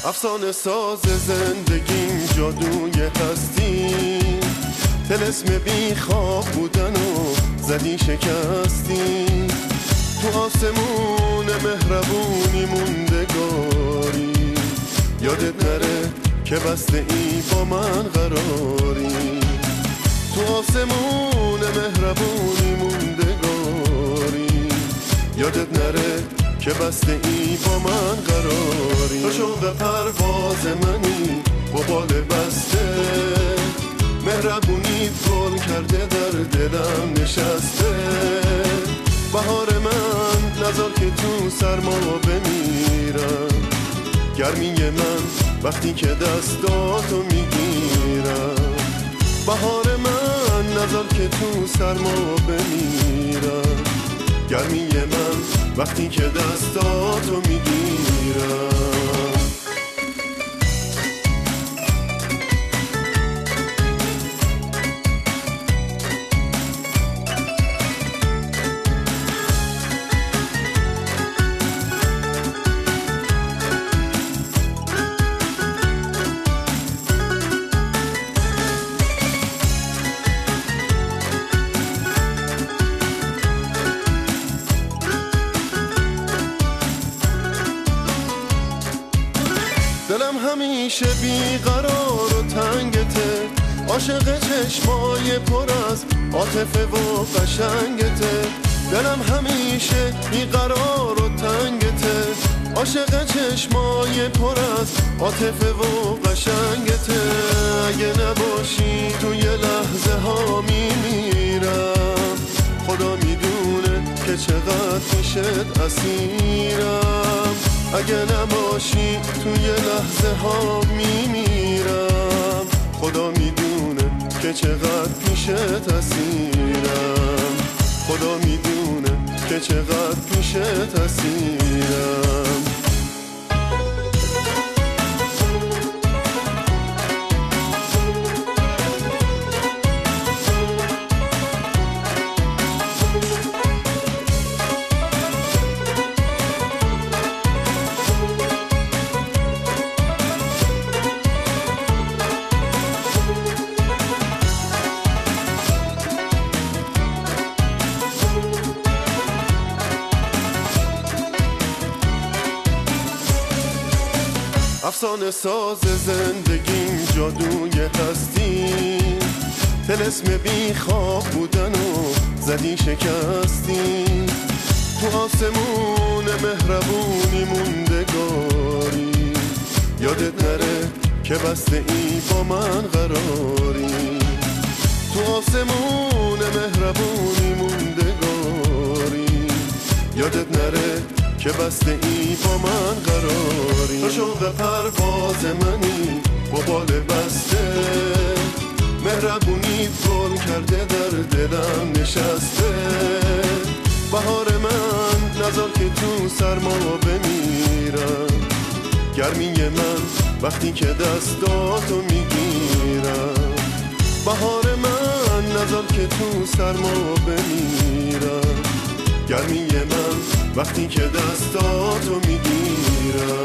افسانه ساز زندگیم جادوی هستی، طلسم بی خواب بودن و زدی شکستی، تو آسمون مهربونی موندگاری، یادت نره که بسته ای با من قراری، تو آسمون مهربونی موندگاری، یادت نره که بسته ای با من قراری، تو شوق پرواز منی با بال بسته، مهربونی گل کرده در دلم نشسته، بهار من نذار که تو سرما بمیرم، گرمی من وقتی که دستاتو میگیرم، بهار من نذار که تو سرما بمیرم، گرمی من وقتی که دستاتو میگیرم. دلم همیشه بیقرار و تنگته، عاشق چشمای پر از عاطفه و قشنگته، دلم همیشه بیقرار و تنگته، عاشق چشمای پر از عاطفه و قشنگته، اگه نباشی تو یه لحظه ها میمیرم، خدا میدونه که چقدر پیشت اسیرم، اگه نباشی توی لحظه ها میمیرم، خدا میدونه که چقدر پیشت اسیرم، خدا میدونه که چقدر پیشت اسیرم. افسانه ساز زندگیم جادوی هستی، طلسم بی خواب بودن و زدی شکستی، تو آسمون مهربونی موندگاری، یادت نره که بسته ای با من قراری، تو آسمون مهربونی موندگاری، یادت نره که بسته ای با من قراری، تو شوق پرواز منی با بال بسته، مهربونی گل کرده در دلم نشسته، بهار من نذار که تو سرما بمیرم، گرمی من وقتی که دستاتو میگیرم، بهار من نذار که تو سرما بمیرم، گرمی من وقتی که دستاتو میگیرم.